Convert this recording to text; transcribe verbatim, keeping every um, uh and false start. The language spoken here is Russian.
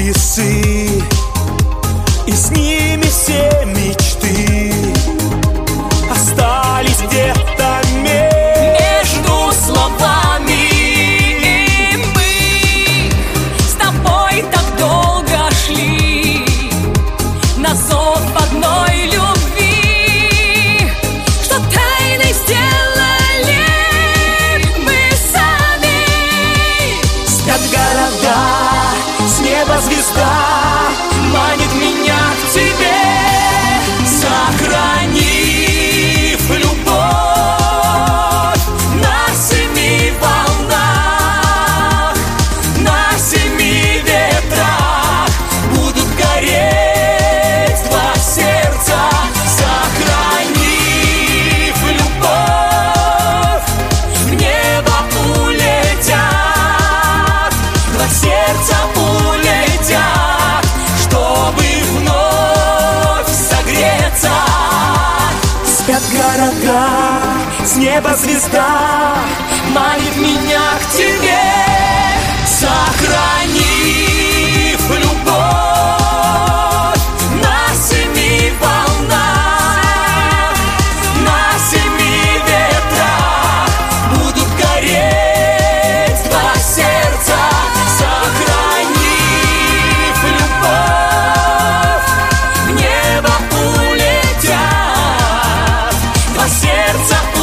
часы, и с ними все мечты остались где-то между словами. И мы с тобой так долго шли на зов одной любви, что тайной сделали мы сами. Спят города, с неба звезда манит меня к тебе, сохранив любовь на семи волнах, на семи ветрах будут гореть два сердца, сохранив любовь, в небо улетят, два сердца улетят, чтобы вновь согреться. Спят города, с неба звезда манит меня к тебе, сохранив любовь на семи волнах, на семи ветрах будут гореть два сердца, сохранив любовь, в небо улетят, два сердца улетят.